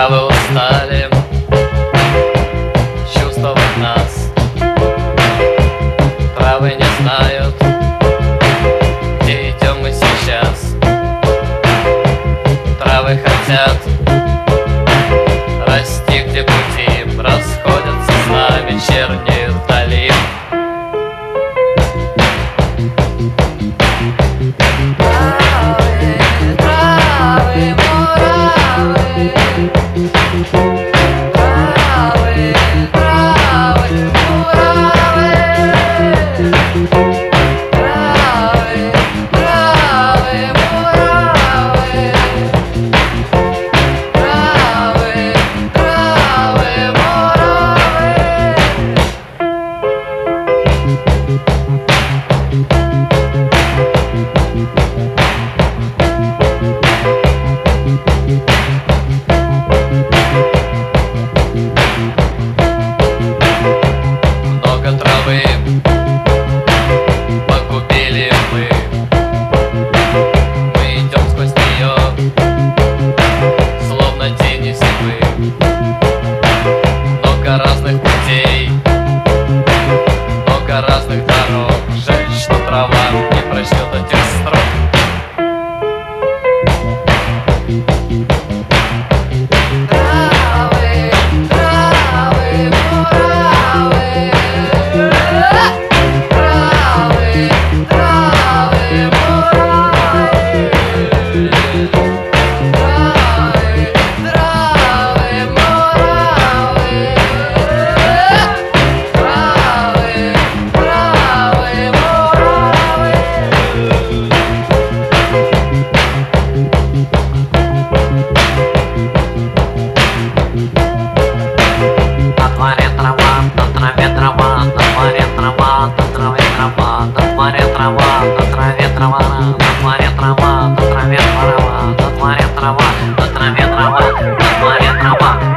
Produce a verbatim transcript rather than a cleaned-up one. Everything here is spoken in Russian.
Травы устали чувствовать нас. Травы не знают, где идем мы сейчас. Травы хотят расти, где пути расходятся с нами, чернеют вдали. Травы, травы, муравы. Травы, травы, муравы. Травы, травы, муравы. Травы, травы, муравы. Много травы погубили мы. Мы идем сквозь нее, словно тени зимы. Много разных путей, много разных дорог. Жаль, что трава не прочтет этих строк. Травы, травы, муравы. Травы, травы, муравы. Травы, травы, муравы. Травы, травы, муравы. На дворе трава, на траве трава, на дворе трава, на траве трава, на дворе трава, на траве трава, на дворе трава, на траве трава, на дворе трава, на траве трава, на дворе трава.